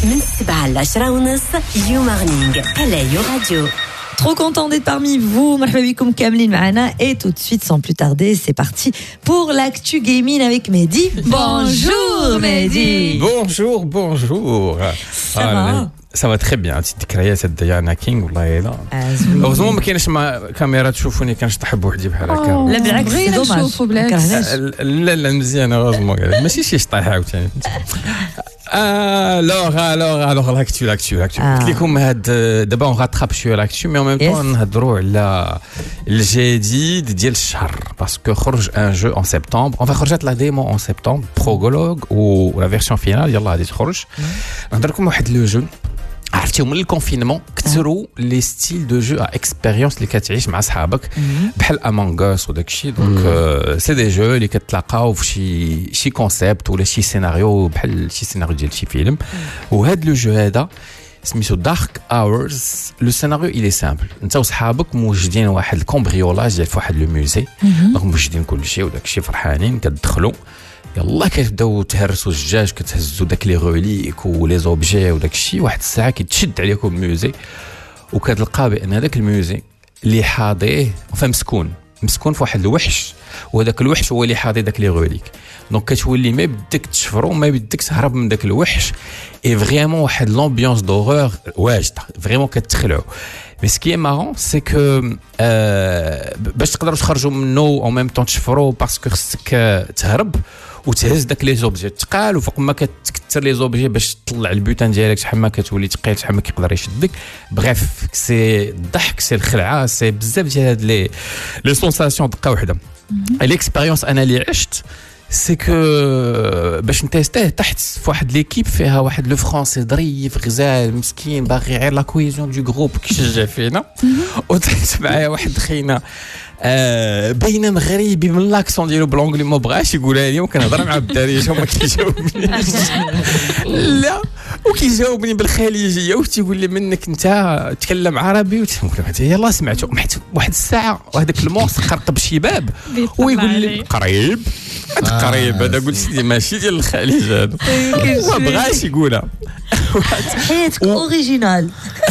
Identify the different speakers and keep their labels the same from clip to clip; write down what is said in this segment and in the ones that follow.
Speaker 1: من 7 ل 10:30 You Morning على يو راديو.
Speaker 2: Trop content d'être parmi vous. Marhaba bikoum Kamlin Maana. Et tout de suite, sans plus tarder, c'est parti pour l'actu gaming avec Mehdi. Bonjour Mehdi.
Speaker 3: Bonjour.
Speaker 2: Ça va?
Speaker 3: Ça va très bien. تذكريات ديانا كينغ والله لا. هوزمون ما كاينش كاميرا تشوفوني كنشطح بوحدي بحال هكا.
Speaker 2: لا بالعكس دوماج.
Speaker 3: لا مزيان هوزمون ماشي شي شطيح عاوتاني. Alors l'actu. قلت لكم هاد دابا اون راتراب شويه l'actu مي en même temps نهضروا على الجديد ديال الشهر باسكو خرج ان جو en septembre. Enfin خرجت لا ديمو en septembre prologue و لا فيرسيون فينال يلاه غادي تخرج. نهضر لكم واحد لو جو عرفتي من الكونفينمون كثروا لي ستيل دو جو اكسبيريونس اللي كتعيش مع صحابك بحال امونغاس وداك الشيء دونك سي دي جو اللي كتلاقاو في شي كونسيبت ولا شي سيناريو بحال شي سيناريو ديال شي فيلم وهذا لو جو هذا سميتو دارك اورز. لو سيناريو إلي سامبل انت وصحابك موجدين واحد الكومبريولاج ديال واحد لو موزي دونك موجدين كلشي وداك الشيء فرحانين كتدخلوا يلا كتبداو تهرسوا الزجاج كتهزوا داك لي غوليك ولي زوبجي وداك الشيء واحد الساعه كيتشد عليكم الموزي وكتلقى بان هذاك الموزي اللي حاضيه مسكون في واحد الوحش وهذاك الوحش هو اللي حاضي داك لي غوليك دونك كتولي ما بدك تشفرو ما بدك تهرب من داك الوحش اي فريمون واحد لومبيونس دورور واجده فريمون كتخلعوا. Mais ce qui est marrant, c'est que باش تقدروا تخرجوا منه en même temps تشفروا باسكو خصك تهرب وتهز داك لي زوبجي تقال وفوق ما كتكثر لي زوبجي باش تطلع البوتان ديالك شحال ما كتولي ثقيل شحال ما كيقدر يشدك. بريف سي الضحك سي الخلعه سي بزاف ديال هاد لي سونساسيون دقه وحده. الاكسبيريونس انا اللي عشت سي كو باش نتيستيه تحت في واحد ليكيب فيها واحد لو فرونسي ظريف غزال مسكين باغي غير لا كويزيون دو جروب كيشجع فينا وطلعت معايا واحد خينا باينه مغربي من لاكسون ديالو بلونغلي ما بغاش يقولها لي وكنهضر مع الدارجه وما كيجاوبني لا وكيجاوبني بالخليجيه وتيقول لي منك انت تكلم عربي وتقول له يلاه سمعته واحد الساعه وهذاك الموس خرطب شي باب ويقول لي قريب هذا قلت سيدي ماشي ديال الخليج هذا ما بغاش يقولها
Speaker 2: حياتك اوريجينال.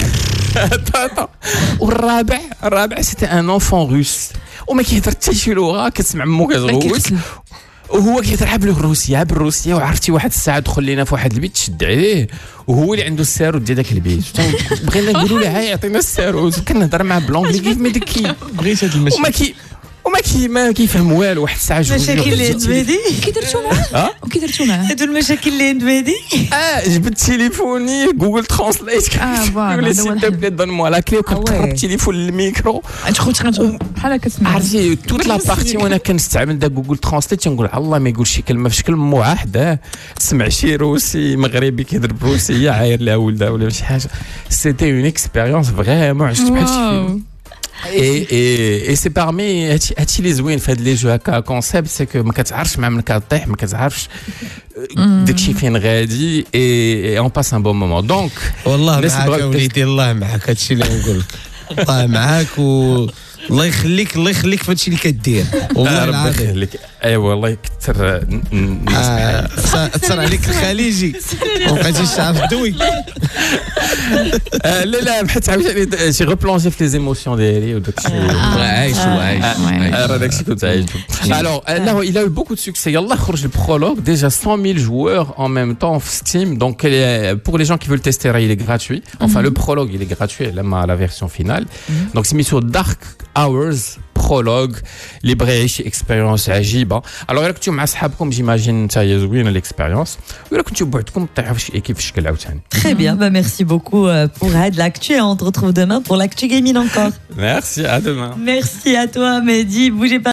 Speaker 3: والرابع سيتي ان انفون روس وما كيهضر حتى شي لغه كتسمع مو كتغوت وهو كيهضر بالروسيه وعرفتي واحد الساعه دخل لينا في واحد البيت شد عليه وهو اللي عنده الساروت ديال داك البيت بغينا نقولوا له هاي يعطينا الساروت كنهضر معاه بلونغلي كيف ما دكي
Speaker 4: بغيت هذا المشكل
Speaker 3: ما كيفهم والو واحد الساعه جوج
Speaker 2: المشاكل اللي عند مهدي
Speaker 4: كي درتو معاه
Speaker 2: هادو المشاكل اللي عند مهدي
Speaker 3: جبت تليفوني جوجل ترانسليت يقول سي تو بلي دون موا لا كلي وكنقرب التليفون للميكرو
Speaker 4: بحال كتسمع
Speaker 3: عرفتي توت لا بارتي وانا كنستعمل دا جوجل ترانسليت تنقول الله ما يقول شي كلمه في شكل موحد تسمع شي روسي مغربي كيهضر بروسيه عاير لها ولده ولا شي حاجه سيتي اون اكسبيريونس فريمون عشت بحال شي فيلم. Et c'est parmi هادشي اللي زوين في هاد لي جو هكا كونسيبت سي كو ما كتعرفش مع من كطيح ما كتعرفش داكشي فين غادي اي اون باس ان بون مومون دونك
Speaker 4: والله معاك وليدي الله معاك هادشي اللي نقول الله معاك الله يخليك في هادشي اللي كدير والله
Speaker 3: ربي يخليك. ايوا الله يكثر اثر عليك الخليجي وبقيتي تعرف الدوي لا حتى عاوتاني شي غوبلونجي في لي زيموسيون ديالي وداك الشيء
Speaker 4: عايش
Speaker 3: راه داك الشيء كنت عايش. Alors là il a eu beaucoup de succès. يلا خرج البرولوج déjà 100 000 joueurs en même temps في Steam donc pour les gens qui veulent tester il est gratuit. Enfin le prologue il est gratuit là la version finale. Donc c'est mis sur Dark Hours prologue اللي بغى يعيش اكسبيريونس عجيبه. الوغ الا كنتو مع صحابكم جيماجين نتايا زوينه ليكسبيريونس ولا كنتو بوحدكم طيحوا في شي ايكيب في الشكل عاوتاني.
Speaker 2: Très bien, merci beaucoup pour l'actu et on te retrouve demain pour l'actu gaming encore.
Speaker 3: Merci, à demain.
Speaker 2: Merci à toi Mehdi, bougez pas.